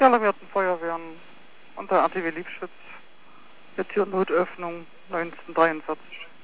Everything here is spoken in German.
alarmierten Feuerwehren und der RTW Liebschutz. Jetzt hier Notöffnung 1943.